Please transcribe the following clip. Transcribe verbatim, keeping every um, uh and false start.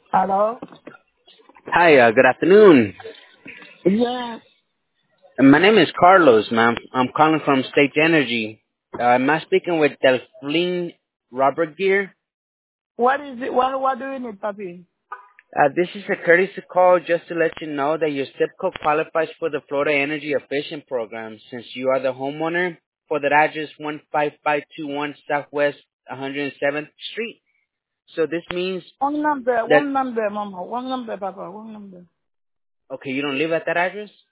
Hello? Hi, uh, good afternoon. Yes. My name is Carlos, ma'am. I'm calling from State Energy. Uh, am I speaking with Delphine Robert Gear? What is it? What, what do you need, Papi? Uh, this is a courtesy call just to let you know that your zip code qualifies for the Florida Energy Efficient Program since you are the homeowner for the address one five five two one Southwest one hundred seventh Street. So this means One number, that, one number, Mama. One number, Papa. One number. okay, you don't live at that address?